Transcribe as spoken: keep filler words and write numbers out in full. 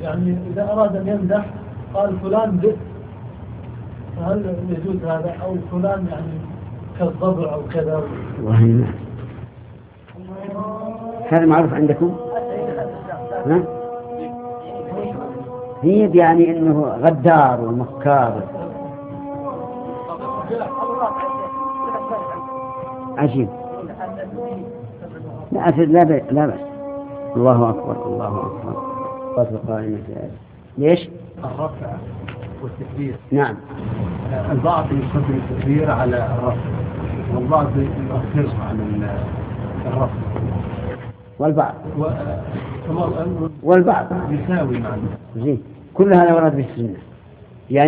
يعني إذا أراد أن يمدح قال فلان بئ، فهل يجوز هذا؟ أو فلان يعني كالضبع أو كذا؟ وهي هذا معروف عندكم؟ ها؟ هي يعني إنه غدار ومكار. عجيب. لا لا لا بس. الله أكبر الله أكبر. قصر قائمة ليش؟ الرفع والتكبير. نعم. البعض يقدم التكبير على الرفع والبعض يؤخره على الرفع. والبعض و... والبعض يساوي معنا. زين كل هذا ورد بالسنة.